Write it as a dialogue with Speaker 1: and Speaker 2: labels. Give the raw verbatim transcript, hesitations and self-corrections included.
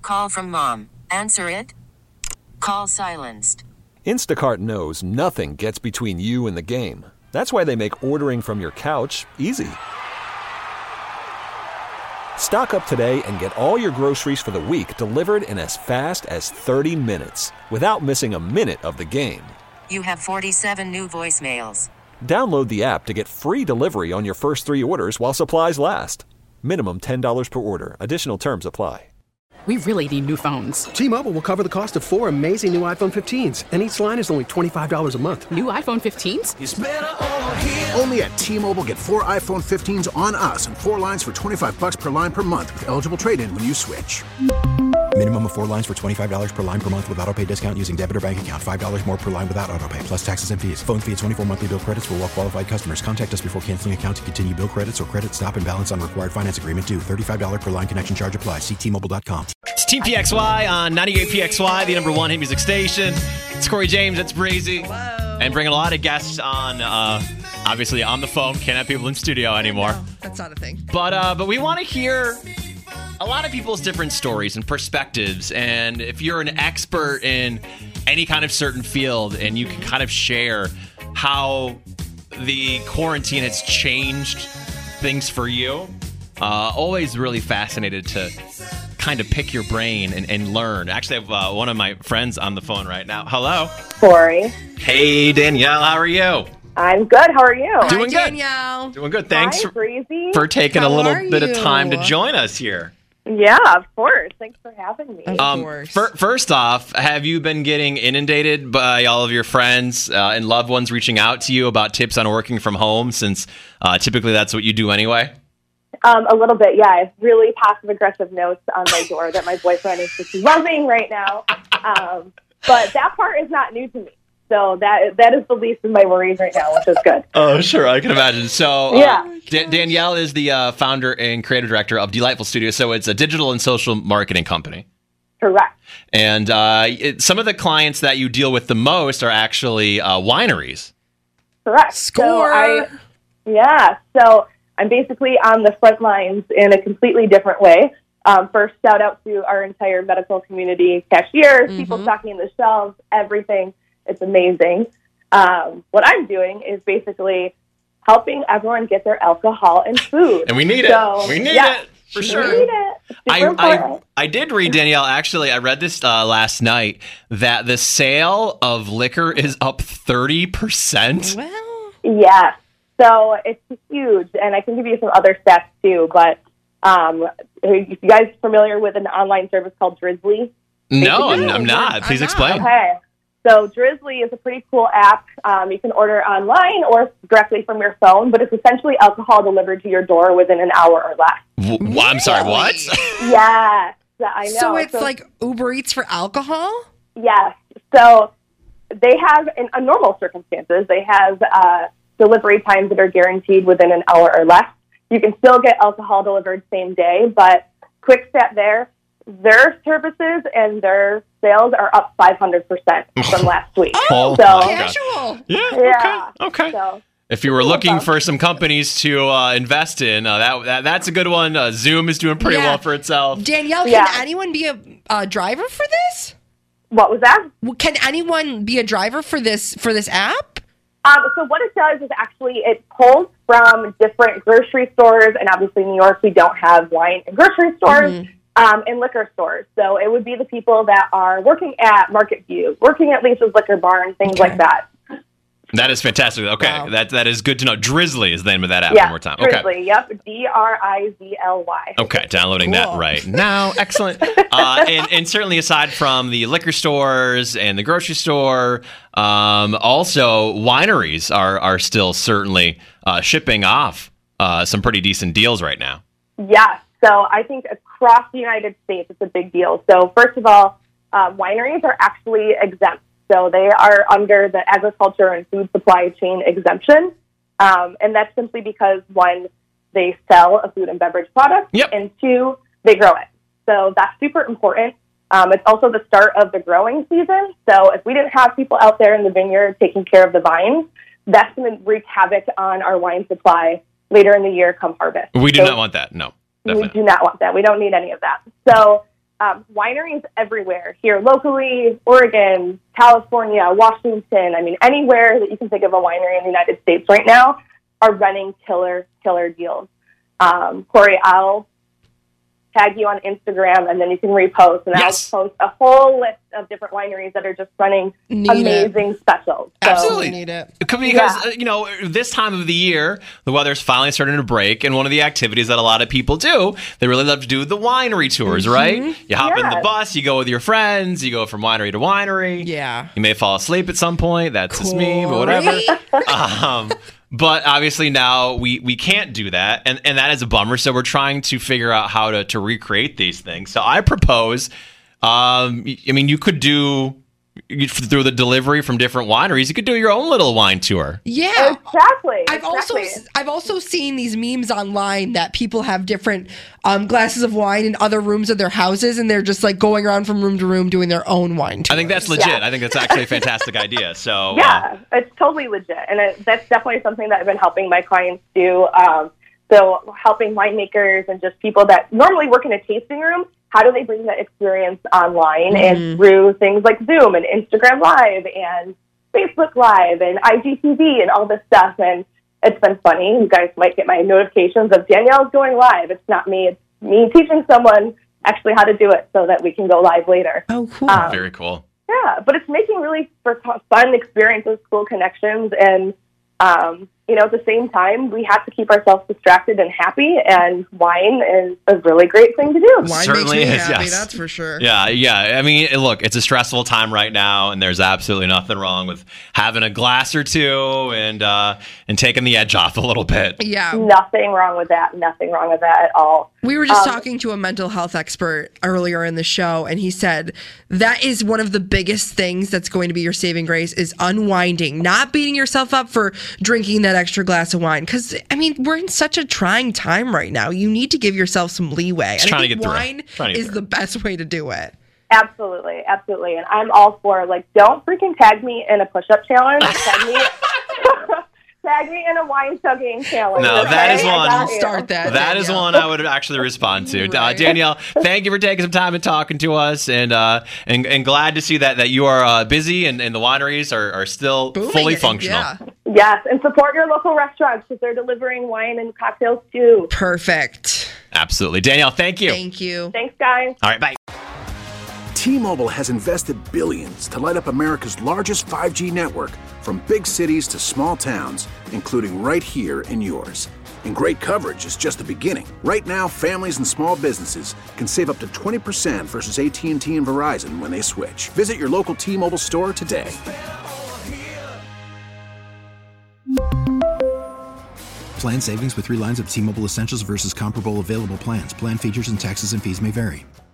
Speaker 1: Call from mom. Answer it. Call silenced.
Speaker 2: Instacart knows nothing gets between you and the game. That's why they make ordering from your couch easy. Stock up today and get all your groceries for the week delivered in as fast as thirty minutes without missing a minute of the game.
Speaker 1: You have forty-seven new voicemails.
Speaker 2: Download the app to get free delivery on your first three orders while supplies last. Minimum ten dollars per order. Additional terms apply.
Speaker 3: We really need new phones.
Speaker 4: T-Mobile will cover the cost of four amazing new iPhone fifteens, and each line is only twenty-five dollars a month.
Speaker 3: New iPhone fifteens?
Speaker 5: It's better over here. Only at T-Mobile, get four iPhone fifteens on us and four lines for twenty-five bucks per line per month with eligible trade-in when you switch.
Speaker 6: Minimum of four lines for twenty-five dollars per line per month with autopay discount using debit or bank account. five dollars more per line without autopay, plus taxes and fees. Phone fee at twenty-four monthly bill credits for well-qualified customers. Contact us before canceling account to continue bill credits or credit stop and balance on required finance agreement due. thirty-five dollars per line connection charge applies. See T Mobile dot com.
Speaker 7: It's Team P X Y on ninety-eight P X Y, the number one hit music station. It's Corey James, that's Breezy.
Speaker 8: Hello.
Speaker 7: And bringing a lot of guests on, uh, obviously on the phone. Can't have people in studio anymore.
Speaker 8: No, that's not a thing.
Speaker 7: But uh, but we want to hear a lot of people's different stories and perspectives. And if you're an expert in any kind of certain field and you can kind of share how the quarantine has changed things for you, uh, always really fascinated to kind of pick your brain and, and learn. Actually, I have uh, one of my friends on the phone right now. Hello.
Speaker 9: Corey.
Speaker 7: Hey, Danielle. How are you?
Speaker 9: I'm good. How are you?
Speaker 7: Doing
Speaker 8: Hi,
Speaker 7: good.
Speaker 8: Danielle.
Speaker 7: Doing good. Thanks
Speaker 9: Hi, Breezy.
Speaker 7: for taking
Speaker 8: How
Speaker 7: a little
Speaker 8: are
Speaker 7: bit of
Speaker 8: you?
Speaker 7: time to join us here.
Speaker 9: Yeah, of course. Thanks for having me.
Speaker 8: Of
Speaker 7: Um,
Speaker 8: course.
Speaker 7: fir- first off, have you been getting inundated by all of your friends uh, and loved ones reaching out to you about tips on working from home, since uh, typically that's what you do anyway?
Speaker 9: Um, a little bit, yeah. I have really passive-aggressive notes on my door that my boyfriend is just loving right now. Um, but that part is not new to me. So that that is the least of my worries right now, which is good.
Speaker 7: Oh, sure. I can imagine. So, uh,
Speaker 9: Yeah.
Speaker 7: Da- Danielle is the uh, founder and creative director of Delightful Studio. So it's a digital and social marketing company.
Speaker 9: Correct.
Speaker 7: And uh, it, some of the clients that you deal with the most are actually uh, wineries.
Speaker 9: Correct.
Speaker 8: Score.
Speaker 9: So I, yeah. So I'm basically on the front lines in a completely different way. Um, first, shout out to our entire medical community, cashiers, people stocking the shelves, everything. It's amazing. Um, what I'm doing is basically helping everyone get their alcohol and food.
Speaker 7: And we need
Speaker 9: So,
Speaker 7: it. We need
Speaker 9: yeah,
Speaker 7: it. For
Speaker 9: we
Speaker 7: sure.
Speaker 9: need it. Super
Speaker 7: I,
Speaker 9: important.
Speaker 7: I I did read, Danielle, actually, I read this uh, last night, that the sale of liquor is up thirty percent.
Speaker 8: Well,
Speaker 9: Yeah. So it's huge, and I can give you some other stats too. But um, are you guys familiar with an online service called Drizzly?
Speaker 7: No, I'm,
Speaker 8: No,
Speaker 7: I'm not.
Speaker 8: I'm
Speaker 7: Please
Speaker 8: not.
Speaker 7: explain.
Speaker 9: Okay. So Drizzly is a pretty cool app. Um, you can order online or directly from your phone, but it's essentially alcohol delivered to your door within an hour or less.
Speaker 7: W- w- I'm sorry, what?
Speaker 9: Yes, I know.
Speaker 8: so it's like Uber Eats for alcohol?
Speaker 9: Yes. So they have, in uh, normal circumstances, they have uh, delivery times that are guaranteed within an hour or less. You can still get alcohol delivered same day, but quick step there, their services and their sales are up five hundred percent from last week.
Speaker 7: Oh,
Speaker 9: so,
Speaker 7: my God.
Speaker 8: Casual.
Speaker 7: Yeah,
Speaker 9: yeah.
Speaker 7: okay. Okay.
Speaker 9: So,
Speaker 7: If you were looking for some companies to uh, invest in, uh, that, that that's a good one. Uh, Zoom is doing pretty
Speaker 8: Yeah.
Speaker 7: well for itself.
Speaker 8: Danielle, can
Speaker 9: Yeah.
Speaker 8: anyone be a, a driver for this?
Speaker 9: what was that?
Speaker 8: Can anyone be a driver for this for this app?
Speaker 9: Um, so what it does is actually it pulls from different grocery stores, and obviously in New York we don't have wine in grocery stores,
Speaker 8: Mm-hmm.
Speaker 9: um, and liquor stores. So it would be the people that are working at Market View, working at Lisa's Liquor Barn, things
Speaker 8: Okay.
Speaker 9: like that.
Speaker 7: That is fantastic. Okay,
Speaker 8: Wow.
Speaker 7: that that is good to know. Drizzly is the name of that app.
Speaker 9: Yeah,
Speaker 7: One more time. Okay.
Speaker 9: Drizzly, yep, D R I Z L Y.
Speaker 7: Okay, downloading that
Speaker 8: Cool.
Speaker 7: right now. Excellent. Uh, and, and certainly aside from the liquor stores and the grocery store, um, also wineries are, are still certainly uh, shipping off uh, some pretty decent deals right now.
Speaker 9: Yes. So I think across the United States, it's a big deal. So first of all, uh, wineries are actually exempt. So they are under the agriculture and food supply chain exemption. Um, and that's simply because, one, they sell a food and beverage product,
Speaker 7: Yep.
Speaker 9: and two, they grow it. So that's super important. Um, it's also the start of the growing season. So if we didn't have people out there in the vineyard taking care of the vines, that's going to wreak havoc on our wine supply later in the year come harvest.
Speaker 7: We do
Speaker 9: So
Speaker 7: not want that. No,
Speaker 9: we
Speaker 7: definitely.
Speaker 9: do not want that. We don't need any of that. So um, wineries everywhere here locally, Oregon, California, Washington. I mean, anywhere that you can think of a winery in the United States right now are running killer, killer deals. Um, Corey, I'll tag you on Instagram, and then you can repost, and
Speaker 7: Yes.
Speaker 9: I'll post a whole list of different wineries that are just running
Speaker 8: Need
Speaker 9: amazing specials. So,
Speaker 7: Absolutely.
Speaker 8: Need it.
Speaker 7: Because,
Speaker 9: Yeah.
Speaker 7: uh, you know, this time of the year, the weather's finally starting to break, and one of the activities that a lot of people do, they really love to do the winery tours, right? You hop in the
Speaker 9: Yeah.
Speaker 7: bus, you go with your friends, you go from winery to winery.
Speaker 8: Yeah.
Speaker 7: You may fall asleep at some point. That's just me, but whatever. um, but obviously now we, we can't do that, and, and that is a bummer. So we're trying to figure out how to, to recreate these things. So I propose, um, I mean, you could do, you, through the delivery from different wineries, you could do your own little wine tour.
Speaker 8: Yeah.
Speaker 9: Exactly.
Speaker 8: I've also
Speaker 9: exactly.
Speaker 8: I've also seen these memes online that people have different um, glasses of wine in other rooms of their houses, and they're just like going around from room to room doing their own wine tour.
Speaker 7: I think that's legit.
Speaker 9: Yeah.
Speaker 7: I think that's actually a fantastic idea. So
Speaker 9: Yeah, it's totally legit, and it, that's definitely something that I've been helping my clients do. Um, so helping winemakers and just people that normally work in a tasting room, how do they bring that experience online and through things like Zoom and Instagram Live and Facebook Live and I G T V and all this stuff. And it's been funny. You guys might get my notifications of Danielle's going live. It's not me. It's me teaching someone actually how to do it so that we can go live later.
Speaker 8: Oh, cool.
Speaker 9: Um,
Speaker 7: very cool.
Speaker 9: Yeah, but it's making really for fun experiences, cool connections, and um, you know, at the same time, we have to keep ourselves distracted and happy, and wine is a really great thing to do.
Speaker 8: Wine
Speaker 7: certainly
Speaker 8: makes me
Speaker 7: is,
Speaker 8: happy,
Speaker 7: yes.
Speaker 8: that's for sure.
Speaker 7: Yeah, yeah. I mean, look, it's a stressful time right now, and there's absolutely nothing wrong with having a glass or two and uh, and taking the edge off a little bit.
Speaker 8: Yeah.
Speaker 9: Nothing wrong with that. Nothing wrong with that at all.
Speaker 8: We were just
Speaker 9: Um,
Speaker 8: talking to a mental health expert earlier in the show, and he said that is one of the biggest things that's going to be your saving grace is unwinding, not beating yourself up for drinking that extra glass of wine. Because, I mean, we're in such a trying time right now. You need to give yourself some leeway.
Speaker 7: Just
Speaker 8: and
Speaker 7: trying
Speaker 8: I
Speaker 7: to
Speaker 8: think
Speaker 7: get through.
Speaker 8: wine
Speaker 7: Trying to get
Speaker 8: is
Speaker 7: through.
Speaker 8: the best way to do it.
Speaker 9: Absolutely, absolutely. And I'm all for, like, don't freaking tag me in a push-up challenge. tag me tag me in a wine chugging challenge.
Speaker 7: No,
Speaker 9: okay?
Speaker 7: that is
Speaker 9: I
Speaker 7: one.
Speaker 9: got you.
Speaker 8: Start that.
Speaker 7: That is
Speaker 8: Danielle.
Speaker 7: one I would actually respond to. Uh,
Speaker 8: Right.
Speaker 7: Danielle, thank you for taking some time and talking to us, and uh, and, and glad to see that, that you are uh, busy and, and the wineries are, are still
Speaker 8: Booming
Speaker 7: fully
Speaker 8: it,
Speaker 7: functional.
Speaker 8: Yeah.
Speaker 9: Yes, and support your local restaurants because they're delivering wine and cocktails too.
Speaker 8: Perfect.
Speaker 7: Absolutely. Danielle, thank you.
Speaker 8: Thank you.
Speaker 9: Thanks, guys.
Speaker 7: All right, bye.
Speaker 5: T-Mobile has invested billions to light up America's largest five G network, from big cities to small towns, including right here in yours. And great coverage is just the beginning. Right now, families and small businesses can save up to twenty percent versus A T and T and Verizon when they switch. Visit your local T-Mobile store today.
Speaker 6: Plan savings with three lines of T-Mobile Essentials versus comparable available plans. Plan features and taxes and fees may vary.